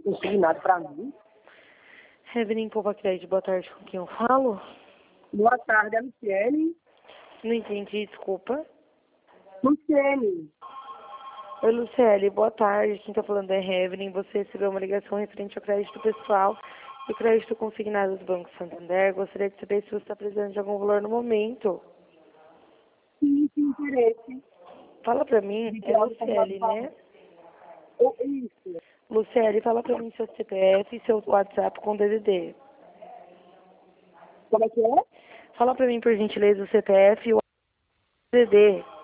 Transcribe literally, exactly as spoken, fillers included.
consignado para mim. Evelyn Poupa Crédito, boa tarde, com quem eu falo? Boa tarde, é Luciene. Não entendi, desculpa. Luciene. Oi, Luciele, boa tarde. Quem está falando é Evelyn. Você recebeu uma ligação referente ao crédito pessoal e o crédito consignado do Banco Santander. Gostaria de saber se você está precisando de algum valor no momento. Sim, sim, interesse. Fala pra mim, é Luciele, né? Oh, isso. Luciele, fala pra mim seu C P F e seu WhatsApp com D D D. Como é que é? Fala pra mim, por gentileza, o C P F e o D D D.